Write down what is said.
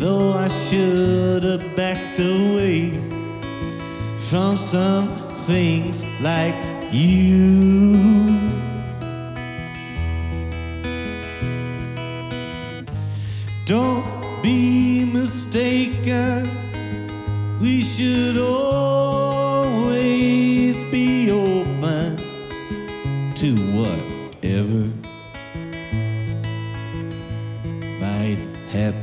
though I should have backed away from some things like you. Don't be mistaken, we should always be open to whatever